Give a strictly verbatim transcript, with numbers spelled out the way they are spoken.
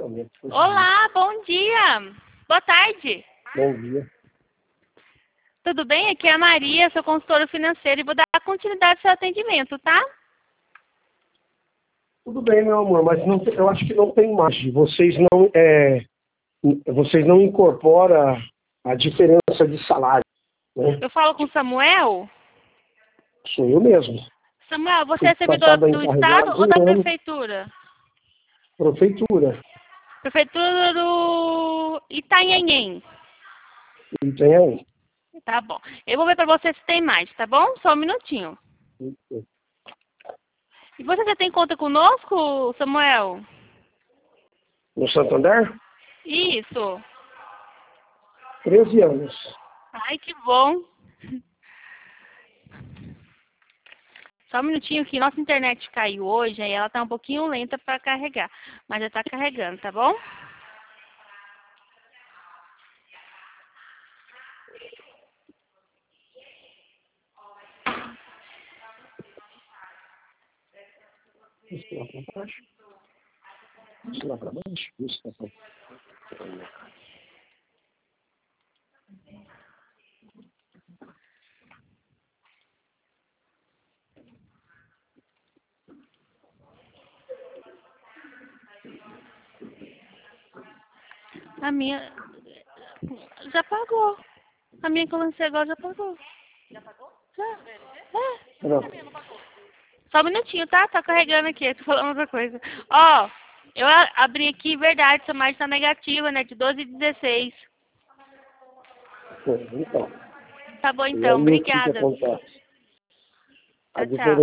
Olá, bom dia. Boa tarde. Bom dia. Tudo bem? Aqui é a Maria, sou consultora financeira e vou dar continuidade ao seu atendimento, tá? Tudo bem, meu amor, mas não, eu acho que não tem margem. Vocês não, é, vocês não incorporam a diferença de salário, né? Eu falo com o Samuel. Sou eu mesmo. Samuel, você Fui é servidor passado a do Estado encarregado ou da um ano. Prefeitura? Prefeitura. Prefeitura do Itanhanhém. E tem aí. Tá bom. Eu vou ver pra você se tem mais, tá bom? Só um minutinho. E você já tem conta conosco, Samuel? No Santander? Isso. treze anos. Ai, que bom. Só um minutinho que nossa internet caiu hoje, aí ela tá um pouquinho lenta para carregar. Mas já tá carregando, tá bom? Isso lá para baixo. Isso lá para baixo. Isso lá para baixo. A minha já pagou. A minha que eu lancei agora já pagou. Já pagou? Já. É. Não. Só um minutinho, tá? Tá carregando aqui. Tô falando outra coisa. Ó, eu a- abri aqui, verdade, sua margem tá negativa, né? De doze e dezesseis. Então. Tá bom E então, aí o que que obrigada. acontece? A Tchau, diferença tchau.